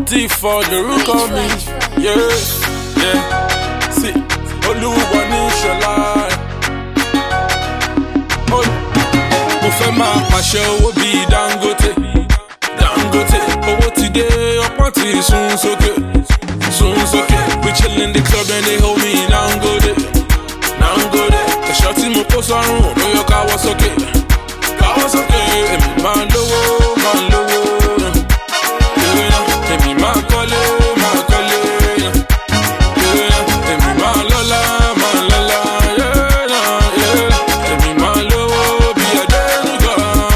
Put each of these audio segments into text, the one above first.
for the rook of me. Yeah, yeah. See, Oluwa ni Shola. Oh, mo fẹ́ máa pàṣẹ owó bíi Dangote. Dangote, owó ti dé, ọpọ́n ti sún sókè. Sún sókè. We chill in the club and they hold me Nangode. Nangode, ẹ̀ṣọ́ tí mo kó sọ́rùn ló yọ káwọ́ sókè. Káwọ́ sókè, èmi máa lówó, máa lówó. Èmi máa kọ́lé, máa kọ́lé. Èmi máa lọ́lá, máa lọ́lá. Èmi máa lówó bí Adénúgà.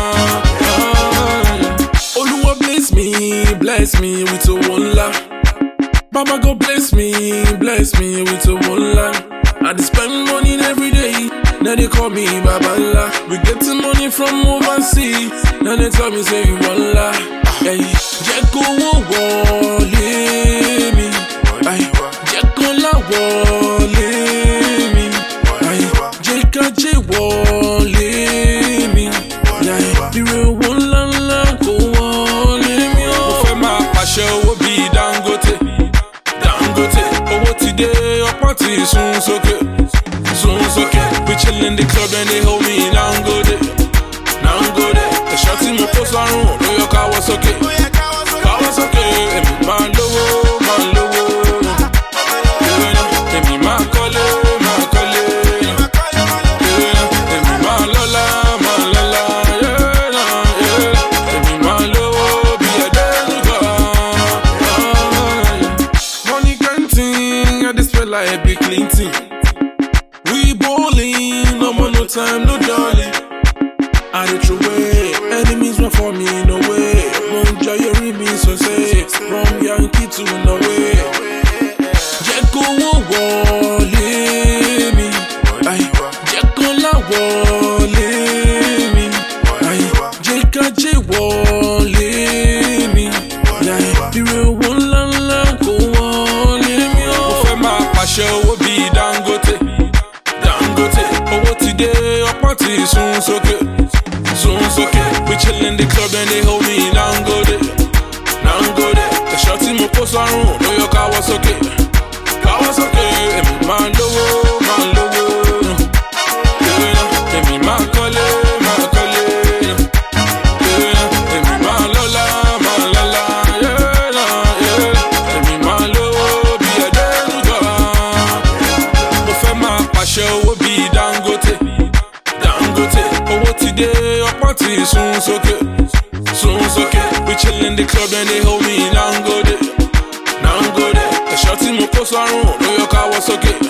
Olúwa bless me with owó ńlá. Baba go bless me with owó ńlá. I dey spend money every day. Now they call me Babala. We getting money from overseas. Now they tell me say you walla. Hey, jẹ́ kówó wọlé mi. Ay, jẹ́ kọ́lá wọlé mi. Ay, jẹ́ kájé wọlé mi. Ire owó ńláńlá kó wọlé mi. Mo fẹ́ máa pàṣẹ owó bíi Dangote. Dangote, owó ti dé, ọpọ́n ti sún sókè. Sún sókè. We chill in the club and they hold me Nangode. Nangode, ẹ̀ṣọ́ tí mo kó sọ́rùn ló yọ káwọ́ sókè. Káwọ́ sókè, èmi máa lówó, máa lówó. Èmi máa kọ́lé, máa kọ́lé. Èmi máa lọ́lá, máa lọ́lá. Èmi máa lówó bí Adénúgà. Money canteen, I dey spend like Bill Clinton. We bowling, no time, no darling. I dey throw away, enemies want for me, no way. Monja you me so say, from Yankee to Norway. Jẹ́ kówó wọlé mi, ay, jẹ́ kọ́lá wọlé mi, ay, jẹ́ kájé wọlé mi, ire owó ńláńlá kó wọlé mi. Mo fẹ́ máa pàṣẹ owó bíi Dangote. Dangote, owó ti dé, ọpọ́n ti sún sókè. Sún sókè. We chill in the club and they hold me Nangode. Nangode, ẹ̀ṣọ́ tí mo kó sọ́rùn ló yọ káwọ́ sókè. Káwọ́ sókè, èmi máa lówó, máa lówó. Èmi máa kọ́lé, máa kọ́lé. Èmi máa lọ́lá, máa lọ́lá. Èmi máa lówó bí Adénúgà. Mo fẹ́ máa pàṣẹ owó bíi Dangote. Dangote, owó ti dé, ọpọ́n ti sún sókè. Sún sókè. We chill in the club and they hold me Nangode. Nangode, ẹ̀ṣọ́ tí mo kó sọ́rùn ló yọ káwọ́ sókè.